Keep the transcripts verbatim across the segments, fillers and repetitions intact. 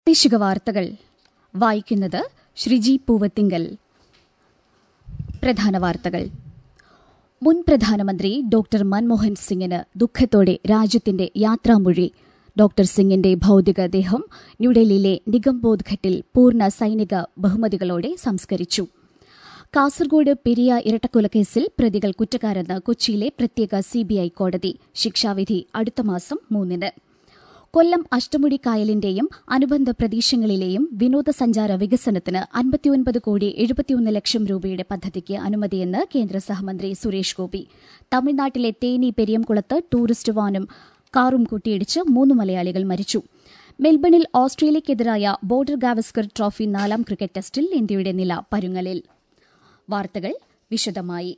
പ്രാദേശിക വാർത്തകൾ വായിക്കുന്നത് ശ്രീജി പൂവത്തിങ്കൽ. പ്രധാന വാർത്തകൾ. മുൻ പ്രധാനമന്ത്രി ഡോക്ടർ മൻമോഹൻ സിംഗിന് ദുഃഖത്തോടെ രാജ്യത്തിന്റെ യാത്രാമൊഴി. ഡോക്ടർ സിംഗിന്റെ ഭൌതികദേഹം ന്യൂഡൽഹിയിലെ നിഗംബോധ് ഘട്ടിൽ പൂർണ്ണ സൈനിക ബഹുമതികളോടെ സംസ്കരിച്ചു. കാസർഗോഡ് പെരിയ ഇരട്ടക്കൊലക്കേസിൽ പ്രതികൾ കുറ്റക്കാരെന്ന് കൊച്ചിയിലെ പ്രത്യേക സിബിഐ കോടതി. ശിക്ഷാവിധി അടുത്ത മാസം മൂന്നിന്. കൊല്ലം അഷ്ടമുടി കായലിന്റെയും അനുബന്ധ പ്രദേശങ്ങളിലെയും വിനോദസഞ്ചാര വികസനത്തിന് അൻപത്തിയൊൻപത് കോടി എഴുപത്തിയൊന്ന് ലക്ഷം രൂപയുടെ പദ്ധതിക്ക് അനുമതിയെന്ന് കേന്ദ്ര സഹമന്ത്രി സുരേഷ് ഗോപി. തമിഴ്നാട്ടിലെ തേനി പെരിയംകുളത്ത് ടൂറിസ്റ്റ് വാനും കാറും കൂട്ടിയിടിച്ച് മൂന്ന് മലയാളികൾ മരിച്ചു. മെൽബണിൽ ഓസ്ട്രേലിയയ്ക്കെതിരായ ബോർഡർ ഗാവസ്കർ ട്രോഫി നാലാം ക്രിക്കറ്റ് ടെസ്റ്റിൽ ഇന്ത്യയുടെ നില പരുങ്ങലിൽ. വാർത്തകൾ വിശദമായി.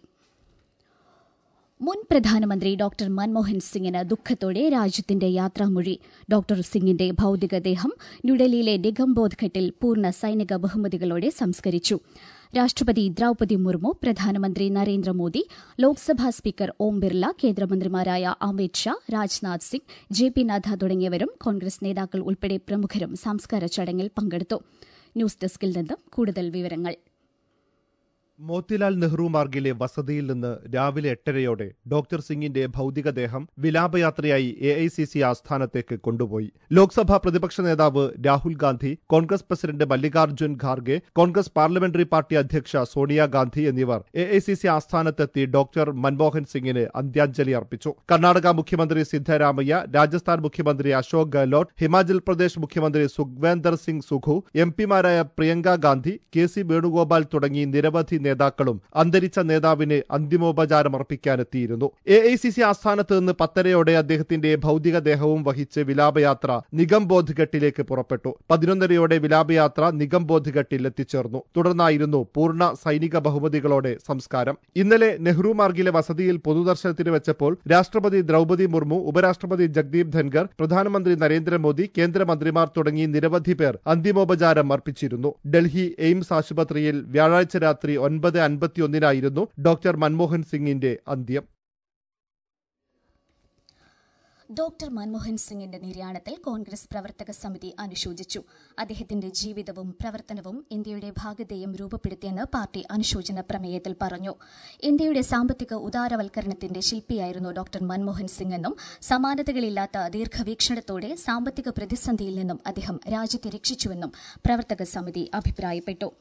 മുൻ പ്രധാനമന്ത്രി ഡോക്ടർ മൻമോഹൻ സിംഗിന് ദുഃഖത്തോടെ രാജ്യത്തിന്റെ യാത്രാമൊഴി. ഡോക്ടർ സിംഗിന്റെ ഭൌതികദേഹം ന്യൂഡൽഹിയിലെ നിഗംബോധ് ഘട്ടിൽ പൂർണ്ണ സൈനിക ബഹുമതികളോടെ സംസ്കരിച്ചു. രാഷ്ട്രപതി ദ്രൌപതി മുർമു, പ്രധാനമന്ത്രി നരേന്ദ്രമോദി, ലോക്സഭാ സ്പീക്കർ ഓം ബിർല, കേന്ദ്രമന്ത്രിമാരായ അമിത് ഷാ, രാജ്നാഥ് സിംഗ്, ജെ പി നദ്ദ തുടങ്ങിയവരും കോൺഗ്രസ് നേതാക്കൾ ഉൾപ്പെടെ പ്രമുഖരും സംസ്കാര ചടങ്ങിൽ പങ്കെടുത്തു. ന്യൂസ് ഡെസ്കിൽ നിന്നും കൂടുതൽ വിവരങ്ങൾ. മോത്തിലാൽ നെഹ്റു മാർഗിലെ വസതിയിൽ നിന്ന് രാവിലെ എട്ടരയോടെ ഡോക്ടർ സിംഗിന്റെ ഭൌതികദേഹം വിലാപയാത്രയായി എ ഐ സി സി ആസ്ഥാനത്തേക്ക് കൊണ്ടുപോയി. ലോക്സഭാ പ്രതിപക്ഷ നേതാവ് Rahul Gandhi, Congress president Mallikarjun Kharge, Congress parliamentary party അധ്യക്ഷ സോണിയാഗാന്ധി എന്നിവർ എ ഐ സി സി ആസ്ഥാനത്തെത്തി ഡോക്ടർ മൻമോഹൻ സിംഗിന് അന്ത്യാഞ്ജലി അർപ്പിച്ചു. കർണാടക മുഖ്യമന്ത്രി സിദ്ധരാമയ്യ, രാജസ്ഥാൻ മുഖ്യമന്ത്രി അശോക് ഗെഹ്ലോട്ട്, ഹിമാചൽ പ്രദേശ് മുഖ്യമന്ത്രി സുഖ്വേന്ദർ സിംഗ് സുഖു, എം പിമാരായ പ്രിയങ്ക ഗാന്ധി, കെ സി വേണുഗോപാൽ തുടങ്ങി നിരവധി നേതാക്കളും അന്തരിച്ച നേതാവിന് അന്തിമോപചാരം അർപ്പിക്കാനെത്തിയിരുന്നു. എ ഐ സി സി ആസ്ഥാനത്ത് നിന്ന് പത്തരയോടെ അദ്ദേഹത്തിന്റെ ഭൌതികദേഹവും വഹിച്ച് വിലാപയാത്ര നിഗംബോധ് ഘട്ടിലേക്ക് പുറപ്പെട്ടു. പതിനൊന്നരയോടെ വിലാപയാത്ര നിഗംബോധ് ഘട്ടിൽ എത്തിച്ചേർന്നു. തുടർന്നായിരുന്നു പൂർണ്ണ സൈനിക ബഹുമതികളോടെ സംസ്കാരം. ഇന്നലെ നെഹ്റു മാർഗിലെ വസതിയിൽ പൊതുദർശനത്തിന് വെച്ചപ്പോൾ രാഷ്ട്രപതി ദ്രൌപതി മുർമു, ഉപരാഷ്ട്രപതി ജഗ്ദീപ് ധൻഖർ, പ്രധാനമന്ത്രി നരേന്ദ്രമോദി, കേന്ദ്രമന്ത്രിമാർ തുടങ്ങി നിരവധി പേർ അന്തിമോപചാരം അർപ്പിച്ചിരുന്നു. ഡൽഹി എയിംസ് ആശുപത്രിയിൽ വ്യാഴാഴ്ച രാത്രി ഒൻപത് അൻപത്തിയൊന്നിനായിരുന്നു ഡോക്ടർ മൻമോഹൻ സിംഗിന്റെ അന്ത്യം. ഡോക്ടർ മൻമോഹൻ സിംഗിന്റെ നിര്യാണത്തിൽ കോൺഗ്രസ് പ്രവർത്തക സമിതി അനുശോചിച്ചു. അദ്ദേഹത്തിന്റെ ജീവിതവും പ്രവർത്തനവും ഇന്ത്യയുടെ ഭാഗധേയം രൂപപ്പെടുത്തിയെന്ന് പാർട്ടി അനുശോചന പ്രമേയത്തിൽ പറഞ്ഞു. ഇന്ത്യയുടെ സാമ്പത്തിക ഉദാരവൽക്കരണത്തിന്റെ ശില്പിയായിരുന്നു ഡോക്ടർ മൻമോഹൻ സിംഗ് എന്നും സമാനതകളില്ലാത്ത ദീർഘവീക്ഷണത്തോടെ സാമ്പത്തിക പ്രതിസന്ധിയിൽ നിന്നും അദ്ദേഹം രാജ്യത്തെ രക്ഷിച്ചുവെന്നും പ്രവർത്തക സമിതി അഭിപ്രായപ്പെട്ടു.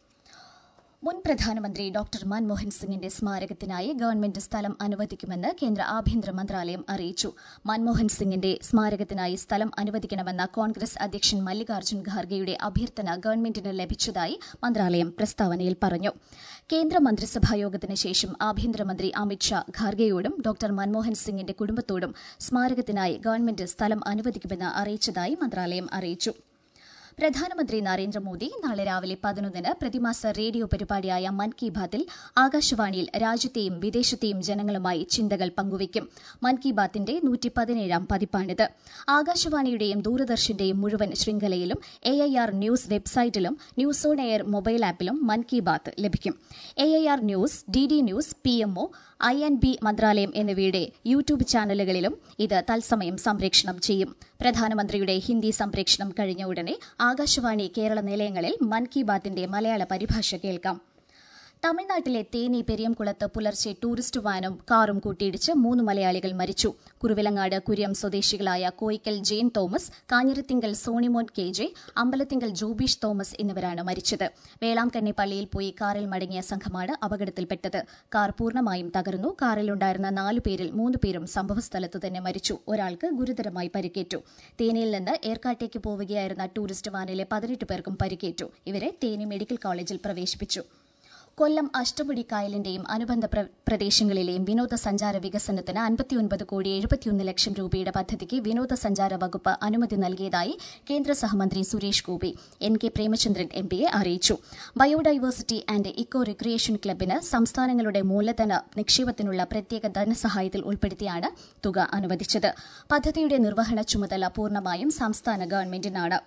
മുൻ പ്രധാനമന്ത്രി ഡോക്ടർ മൻമോഹൻ സിംഗിന്റെ സ്മാരകത്തിനായി ഗവൺമെന്റ് സ്ഥലം അനുവദിക്കുമെന്ന് കേന്ദ്ര ആഭ്യന്തര മന്ത്രാലയം അറിയിച്ചു. മൻമോഹൻ സിംഗിന്റെ സ്മാരകത്തിനായി സ്ഥലം അനുവദിക്കണമെന്ന കോൺഗ്രസ് അധ്യക്ഷൻ മല്ലികാർജ്ജുൻ ഖാർഗെയുടെ അഭ്യർത്ഥന ഗവൺമെന്റിന് ലഭിച്ചതായി മന്ത്രാലയം പ്രസ്താവനയിൽ പറഞ്ഞു. കേന്ദ്ര മന്ത്രിസഭായോഗത്തിന് ശേഷം ആഭ്യന്തരമന്ത്രി അമിത് ഷാ ഖാർഗെയോടും ഡോക്ടർ മൻമോഹൻ സിംഗിന്റെ കുടുംബത്തോടും സ്മാരകത്തിനായി ഗവൺമെന്റ് സ്ഥലം അനുവദിക്കുമെന്ന് അറിയിച്ചതായി മന്ത്രാലയം അറിയിച്ചു. പ്രധാനമന്ത്രി നരേന്ദ്രമോദി നാളെ രാവിലെ പതിനൊന്നിന് പ്രതിമാസ റേഡിയോ പരിപാടിയായ മൻ കി ബാത്തിൽ ആകാശവാണിയിൽ രാജ്യത്തെയും വിദേശത്തെയും ജനങ്ങളുമായി ചിന്തകൾ പങ്കുവയ്ക്കും. മൻ കി ബാത്തിന്റെ നൂറ്റി പതിനേഴാം പതിപ്പാണിത്. ആകാശവാണിയുടെയും ദൂരദർശന്റെയും മുഴുവൻ ശൃംഖലയിലും എ ഐ ആർ ന്യൂസ് വെബ്സൈറ്റിലും ന്യൂസ് ഓൺ എയർ മൊബൈൽ ആപ്പിലും മൻ കി ബാത്ത് ലഭിക്കും. A I R news, D D news, P M O, I N B മന്ത്രാലയം എന്നിവയുടെ യൂട്യൂബ് ചാനലുകളിലും ഇത് തത്സമയം സംപ്രേഷണം ചെയ്യും. പ്രധാനമന്ത്രിയുടെ ഹിന്ദി സംപ്രേഷണം കഴിഞ്ഞ ഉടനെ ആകാശവാണി കേരള നിലയങ്ങളിൽ മൻ കി ബാത്തിന്റെ മലയാള പരിഭാഷ കേൾക്കാം. തമിഴ്നാട്ടിലെ തേനി പെരിയംകുളത്ത് പുലർച്ചെ ടൂറിസ്റ്റ് വാനും കാറും കൂട്ടിയിടിച്ച് മൂന്ന് മലയാളികൾ മരിച്ചു. കുറുവിലങ്ങാട് കുര്യം സ്വദേശികളായ Koickal Jain Thomas, Kanjirathinkal Sonimon K J, Ambalathinkal Jobish Thomas എന്നിവരാണ് മരിച്ചത്. വേളാങ്കണ്ണി പള്ളിയിൽ പോയി കാറിൽ മടങ്ങിയ സംഘമാണ് അപകടത്തിൽപ്പെട്ടത്. കാർ പൂർണ്ണമായും തകർന്നു. കാറിലുണ്ടായിരുന്ന നാലു പേരിൽ മൂന്ന് പേരും സംഭവസ്ഥലത്ത് തന്നെ മരിച്ചു. ഒരാൾക്ക് ഗുരുതരമായി പരിക്കേറ്റു. തേനിയിൽ നിന്ന് ഏർക്കാട്ടേക്ക് പോവുകയായിരുന്ന ടൂറിസ്റ്റ് വാനിലെ പതിനെട്ട് പേർക്കും പരിക്കേറ്റു. ഇവരെ തേനി മെഡിക്കൽ കോളേജിൽ പ്രവേശിപ്പിച്ചു. കൊല്ലം അഷ്ടമുടി കായലിന്റെയും അനുബന്ധ പ്രദേശങ്ങളിലെയും വിനോദസഞ്ചാര വികസനത്തിന് അൻപത്തിയൊൻപത് കോടി എഴുപത്തിയൊന്ന് ലക്ഷം രൂപയുടെ പദ്ധതിക്ക് വിനോദസഞ്ചാര വകുപ്പ് അനുമതി നൽകിയതായി കേന്ദ്ര സഹമന്ത്രി Suresh Gopi N K Premachandran M പിയെ അറിയിച്ചു. ബയോഡൈവേഴ്സിറ്റി ആന്റ് ഇക്കോ റിക്രിയേഷൻ ക്ലബിന് സംസ്ഥാനങ്ങളുടെ മൂലധന നിക്ഷേപത്തിനുള്ള പ്രത്യേക ധനസഹായത്തിൽ ഉൾപ്പെടുത്തിയാണ് തുക അനുവദിച്ചത്. പദ്ധതിയുടെ നിർവഹണ ചുമതല പൂർണ്ണമായും സംസ്ഥാന ഗവൺമെന്റിനാണ്.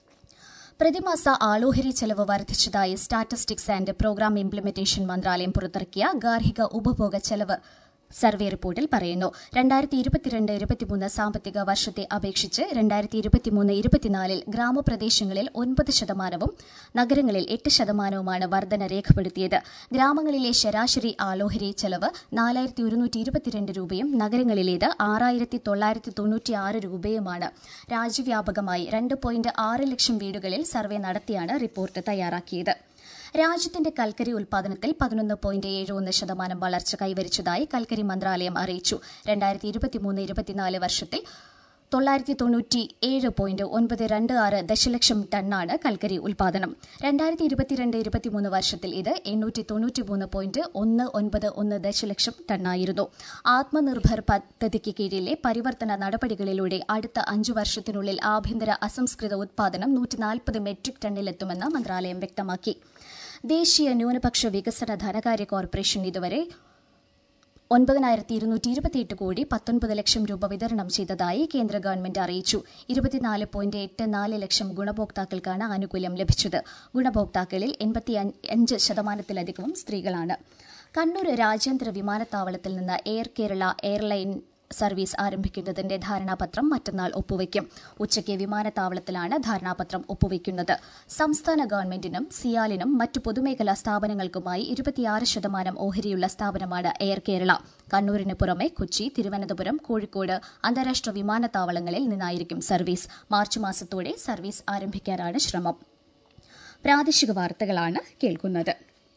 പ്രതിമാസ ആളോഹരി ചെലവ് വർദ്ധിച്ചതായി സ്റ്റാറ്റിസ്റ്റിക്സ് ആന്റ് പ്രോഗ്രാം ഇംപ്ലിമെന്റേഷൻ മന്ത്രാലയം പുറത്തിറക്കിയ ഗാർഹിക ഉപഭോഗ ചെലവ് സർവേ റിപ്പോർട്ടിൽ പറയുന്നു. രണ്ടായിരത്തി ഇരുപത്തിരണ്ട് ഇരുപത്തിമൂന്ന് സാമ്പത്തിക വർഷത്തെ അപേക്ഷിച്ച് രണ്ടായിരത്തി ഇരുപത്തിമൂന്ന് ഇരുപത്തിനാലിൽ ഗ്രാമപ്രദേശങ്ങളിൽ ഒൻപത് ശതമാനവും നഗരങ്ങളിൽ എട്ട് ശതമാനവുമാണ് വർധന രേഖപ്പെടുത്തിയത്. ഗ്രാമങ്ങളിലെ ശരാശരി ആളോഹരി ചെലവ് നാലായിരത്തി ഒരുന്നൂറ്റി ഇരുപത്തിരണ്ട് രൂപയും നഗരങ്ങളിലേത് ആറായിരത്തി തൊള്ളായിരത്തി തൊണ്ണൂറ്റിയാറ് രൂപയുമാണ്. രാജ്യവ്യാപകമായി രണ്ട് പോയിന്റ് ആറ് ലക്ഷം വീടുകളിൽ സർവേ നടത്തിയാണ് റിപ്പോർട്ട് തയ്യാറാക്കിയത്. രാജ്യത്തിന്റെ കൽക്കരി ഉൽപാദനത്തിൽ പതിനൊന്ന് പോയിന്റ് ഏഴ് ഒന്ന് ശതമാനം വളർച്ച കൈവരിച്ചതായി കൽക്കരി മന്ത്രാലയം അറിയിച്ചു. രണ്ടായിരത്തി ഇരുപത്തിമൂന്ന് ഇരുപത്തിനാല് വർഷത്തിൽ തൊള്ളായിരത്തി തൊണ്ണൂറ്റി ഏഴ് പോയിന്റ് ഒൻപത് രണ്ട് ആറ് ദശലക്ഷം ടണ്ണാണ് കൽക്കരി ഉൽപാദനം. രണ്ടായിരത്തി ഇരുപത്തിരണ്ട് ഇരുപത്തിമൂന്ന് വർഷത്തിൽ ഇത് എണ്ണൂറ്റി തൊണ്ണൂറ്റിമൂന്ന് പോയിന്റ് ഒന്ന് ഒൻപത് ഒന്ന് ദശലക്ഷം ടണ്ണായിരുന്നു. ആത്മനിർഭർ പദ്ധതിക്ക് കീഴിലെ പരിവർത്തന നടപടികളിലൂടെ അടുത്ത അഞ്ചു വർഷത്തിനുള്ളിൽ ആഭ്യന്തര അസംസ്കൃത ഉൽപാദനം നൂറ്റി നാൽപ്പത് മെട്രിക് ടണ്ണിലെത്തുമെന്ന് മന്ത്രാലയം വ്യക്തമാക്കി. ദേശീയ ന്യൂനപക്ഷ വികസന ധനകാര്യ കോർപ്പറേഷൻ ഇതുവരെ ഒൻപതിനായിരത്തി ഇരുന്നൂറ്റി ഇരുപത്തിയെട്ട് കോടി പത്തൊൻപത് ലക്ഷം രൂപ വിതരണം ചെയ്തതായി കേന്ദ്ര ഗവൺമെന്റ് അറിയിച്ചു. ഇരുപത്തിനാല് പോയിന്റ് എട്ട് നാല് ലക്ഷം ഗുണഭോക്താക്കൾക്കാണ് ആനുകൂല്യം ലഭിച്ചത്. ഗുണഭോക്താക്കളിൽ എൺപത്തിയഞ്ച് ശതമാനത്തിലധികവും സ്ത്രീകളാണ്. കണ്ണൂർ രാജ്യാന്തര വിമാനത്താവളത്തിൽ നിന്ന് എയർ കേരള എയർലൈൻ സർവീസ് ആരംഭിക്കുന്നതിന്റെ ധാരണാപത്രം മറ്റന്നാൾ ഒപ്പുവയ്ക്കും. ഉച്ചയ്ക്ക് വിമാനത്താവളത്തിലാണ് ധാരണാപത്രം ഒപ്പുവയ്ക്കുന്നത്. സംസ്ഥാന ഗവൺമെന്റിനും സിയാലിനും മറ്റു പൊതുമേഖലാ സ്ഥാപനങ്ങൾക്കുമായി ഇരുപത്തിയാറ് ശതമാനം ഓഹരിയുള്ള സ്ഥാപനമാണ് എയർ കേരള. കണ്ണൂരിന് പുറമെ കൊച്ചി, തിരുവനന്തപുരം, കോഴിക്കോട് അന്താരാഷ്ട്ര വിമാനത്താവളങ്ങളിൽ നിന്നായിരിക്കും സർവീസ്. മാർച്ച് മാസത്തോടെ സർവീസ് ആരംഭിക്കാനാണ് ശ്രമം. പ്രാദേശിക വാർത്തകളാണ് കേൾക്കുന്നത്.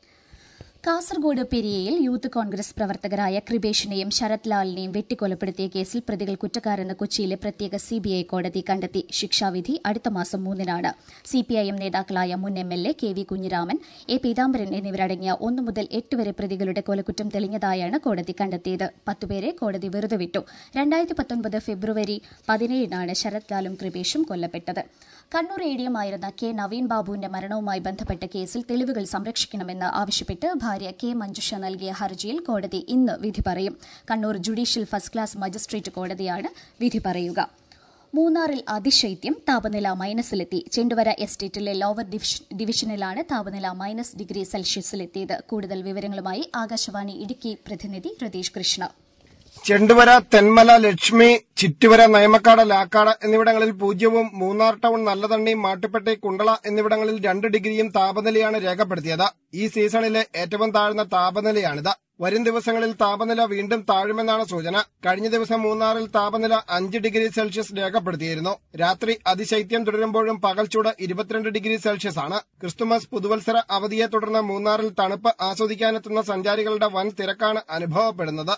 കാസർഗോഡ് പെരിയയിൽ യൂത്ത് കോൺഗ്രസ് പ്രവർത്തകരായ കൃപേഷിനെയും ശരത് ലാലിനെയും വെട്ടിക്കൊലപ്പെടുത്തിയ കേസിൽ പ്രതികൾ കുറ്റക്കാരെന്ന് കൊച്ചിയിലെ പ്രത്യേക സിബിഐ കോടതി കണ്ടെത്തി. ശിക്ഷാവിധി അടുത്ത മാസം മൂന്നിനാണ്. സിപിഐഎം നേതാക്കളായ മുൻ M L A K V Kunhiraman, A Peethambaran എന്നിവരടങ്ങിയ ഒന്നു മുതൽ എട്ട് വരെ പ്രതികളുടെ കൊലക്കുറ്റം തെളിഞ്ഞതായാണ് കോടതി കണ്ടെത്തിയത്. പത്തുപേരെ കോടതി വെറുതെ വിട്ടു. രണ്ടായിരത്തി പത്തൊൻപത് ഫെബ്രുവരി പതിനേഴിനാണ് ശരത് ലാലും കൃപേഷും കൊല്ലപ്പെട്ടത്. കണ്ണൂർ എ ഡി എമായിരുന്ന കെ നവീൻ ബാബുവിന്റെ മരണവുമായി ബന്ധപ്പെട്ട കേസിൽ തെളിവുകൾ സംരക്ഷിക്കണമെന്ന് ആവശ്യപ്പെട്ട് ഭാര്യ കെ മഞ്ജുഷ നൽകിയ ഹർജിയിൽ കോടതി ഇന്ന് വിധി പറയും. Kannur judicial first class magistrate കോടതിയാണ് വിധി പറയുക. മൂന്നാറിൽ അതിശൈത്യം, താപനില മൈനസിലെത്തി. ചെണ്ടുവര എസ്റ്റേറ്റിലെ ലോവർ ഡിവിഷനിലാണ് താപനില മൈനസ് ഡിഗ്രി സെൽഷ്യസിലെത്തിയത്. കൂടുതൽ വിവരങ്ങളുമായി ആകാശവാണി ഇടുക്കി പ്രതിനിധി രതീഷ് കൃഷ്ണ. ചെണ്ടുവര, തെന്മല, ലക്ഷ്മി, ചിറ്റുവര, നയമക്കാട്, ലാക്കാട് എന്നിവിടങ്ങളിൽ പൂജ്യവും മൂന്നാർ ടൌൺ, നല്ലതണ്ണി, മാട്ടുപ്പെട്ടി, കുണ്ടള എന്നിവിടങ്ങളിൽ രണ്ട് ഡിഗ്രിയും താപനിലയാണ് രേഖപ്പെടുത്തിയത്. ഈ സീസണിലെ ഏറ്റവും താഴ്ന്ന താപനിലയാണിത്. വരും ദിവസങ്ങളിൽ താപനില വീണ്ടും താഴുമെന്നാണ് സൂചന. കഴിഞ്ഞ ദിവസം മൂന്നാറിൽ താപനില അഞ്ച് ഡിഗ്രി സെൽഷ്യസ് രേഖപ്പെടുത്തിയിരുന്നു. രാത്രി അതിശൈത്യം തുടരുമ്പോഴും പകൽച്ചൂട് ഇരുപത്തിരണ്ട് ഡിഗ്രി സെൽഷ്യസ് ആണ്. ക്രിസ്തുമസ്, പുതുവത്സര അവധിയെ തുടർന്ന് മൂന്നാറിൽ തണുപ്പ് ആസ്വദിക്കാനെത്തുന്ന സഞ്ചാരികളുടെ വൻ തിരക്കാണ് അനുഭവപ്പെടുന്നത്.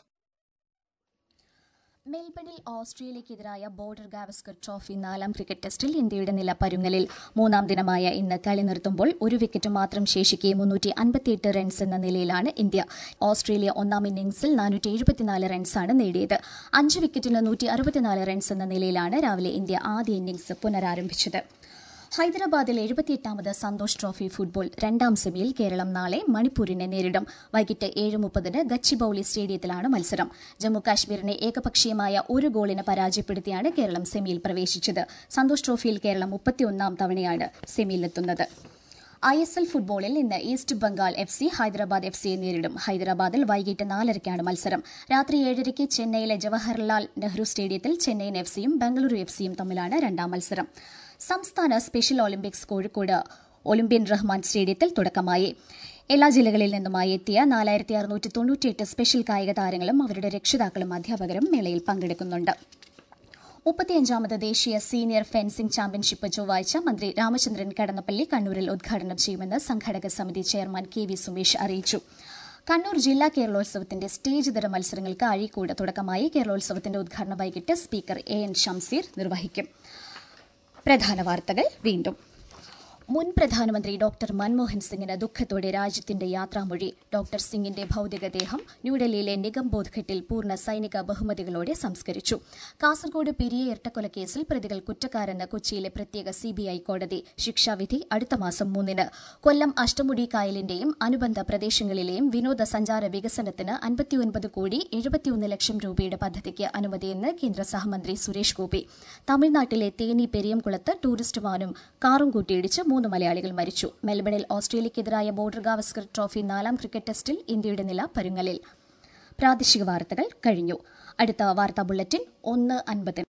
മെൽബണിൽ ഓസ്ട്രേലിയക്കെതിരായ ബോർഡർ ഗാവസ്കർ ട്രോഫി നാലാം ക്രിക്കറ്റ് ടെസ്റ്റിൽ ഇന്ത്യയുടെ നില പരുങ്ങലിൽ. മൂന്നാം ദിനമായ ഇന്ന് കളി നിർത്തുമ്പോൾ ഒരു വിക്കറ്റ് മാത്രം ശേഷിക്കെ മുന്നൂറ്റി അൻപത്തിയെട്ട് റൺസ് എന്ന നിലയിലാണ് ഇന്ത്യ. ഓസ്ട്രേലിയ ഒന്നാം ഇന്നിംഗ്സിൽ നാനൂറ്റി എഴുപത്തിനാല് റൺസാണ് നേടിയത്. അഞ്ച് വിക്കറ്റിന് നൂറ്റി അറുപത്തിനാല് റൺസ് എന്ന നിലയിലാണ് രാവിലെ ഇന്ത്യ ആദ്യ ഇന്നിംഗ്സ് പുനരാരംഭിച്ചത്. ഹൈദരാബാദിൽ എഴുപത്തിയെട്ടാമത് സന്തോഷ് ട്രോഫി ഫുട്ബോൾ രണ്ടാം സെമിയിൽ കേരളം നാളെ മണിപ്പൂരിനെ നേരിടും. വൈകിട്ട് ഏഴ് മുപ്പതിന് ഗച്ചിബൌളി സ്റ്റേഡിയത്തിലാണ് മത്സരം. ജമ്മുകാശ്മീരിനെ ഏകപക്ഷീയമായ ഒരു ഗോളിന് പരാജയപ്പെടുത്തിയാണ് കേരളം സെമിയിൽ പ്രവേശിച്ചത്. സന്തോഷ് ട്രോഫിയിൽ കേരളം മുപ്പത്തിയൊന്നാം തവണയാണ് സെമിയിലെത്തുന്നത്. ഐ എസ് എൽ ഫുട്ബോളിൽ ഇന്ന് east Bengal F C Hyderabad F സിയെ നേരിടും. ഹൈദരാബാദിൽ വൈകിട്ട് നാലരയ്ക്കാണ് മത്സരം. രാത്രി ഏഴരയ്ക്ക് ചെന്നൈയിലെ ജവഹർലാൽ നെഹ്റു സ്റ്റേഡിയത്തിൽ ചെന്നൈയിൻ എഫ് സിയും ബംഗളൂരു എഫ് സിയും തമ്മിലാണ് രണ്ടാം മത്സരം. സംസ്ഥാന special olympics Kozhikode olympian Rahman സ്റ്റേഡിയത്തിൽ തുടക്കമായി. എല്ലാ ജില്ലകളിൽ നിന്നുമായി എത്തിയ നാലായിരത്തി അറുന്നൂറ്റി തൊണ്ണൂറ്റിയെട്ട് സ്പെഷ്യൽ കായിക താരങ്ങളും അവരുടെ രക്ഷിതാക്കളും അധ്യാപകരും മേളയിൽ പങ്കെടുക്കുന്നുണ്ട്. മുപ്പത്തിയഞ്ചാമത് ദേശീയ സീനിയർ ഫെൻസിംഗ് ചാമ്പ്യൻഷിപ്പ് ചൊവ്വാഴ്ച മന്ത്രി രാമചന്ദ്രൻ കടന്നപ്പള്ളി കണ്ണൂരിൽ ഉദ്ഘാടനം ചെയ്യുമെന്ന് സംഘാടക സമിതി ചെയർമാൻ കെ വി സുമേഷ് അറിയിച്ചു. കണ്ണൂർ ജില്ലാ കേരളോത്സവത്തിന്റെ സ്റ്റേജ് തര മത്സരങ്ങൾക്ക് അഴീക്കോട് തുടക്കമായി. കേരളോത്സവത്തിന്റെ ഉദ്ഘാടനം വൈകിട്ട് സ്പീക്കർ എ എൻ ഷംസീർ നിർവഹിക്കും. പ്രധാന വാർത്തകൾ വീണ്ടും. മുൻ പ്രധാനമന്ത്രി ഡോക്ടർ മൻമോഹൻ സിംഗിന് ദുഃഖത്തോടെ രാജ്യത്തിന്റെ യാത്രാമൊഴി. ഡോക്ടർ സിംഗിന്റെ ഭൌതികദേഹം ന്യൂഡൽഹിയിലെ നിഗംബോധ് ഘട്ടിൽ പൂർണ്ണ സൈനിക ബഹുമതികളോടെ സംസ്കരിച്ചു. കാസർഗോഡ് പെരിയ ഇരട്ടക്കൊലക്കേസിൽ പ്രതികൾ കുറ്റക്കാരെന്ന് കൊച്ചിയിലെ പ്രത്യേക സിബിഐ കോടതി. ശിക്ഷാവിധി അടുത്ത മാസം മൂന്നിന്. കൊല്ലം അഷ്ടമുടി കായലിന്റെയും അനുബന്ധ പ്രദേശങ്ങളിലെയും വിനോദസഞ്ചാര വികസനത്തിന് അൻപത്തിയൊൻപത് കോടി എഴുപത്തിയൊന്ന് ലക്ഷം രൂപയുടെ പദ്ധതിക്ക് അനുമതിയെന്ന് കേന്ദ്ര സഹമന്ത്രി സുരേഷ് ഗോപി. തമിഴ്നാട്ടിലെ തേനി പെരിയംകുളത്ത് ടൂറിസ്റ്റ് വാനും കാറും കൂട്ടിയിടിച്ച് മൂന്ന് മലയാളികൾ മരിച്ചു. മെൽബണിൽ ഓസ്ട്രേലിയക്കെതിരായ ബോർഡർ ഗാവസ്കർ ട്രോഫി നാലാം ക്രിക്കറ്റ് ടെസ്റ്റിൽ ഇന്ത്യയുടെ നില പരുങ്ങലിൽ. പ്രാദേശിക വാർത്തകൾ കഴിഞ്ഞു. അടുത്ത വാർത്താ ബുള്ളറ്റിൻ ഒന്ന് അൻപത്.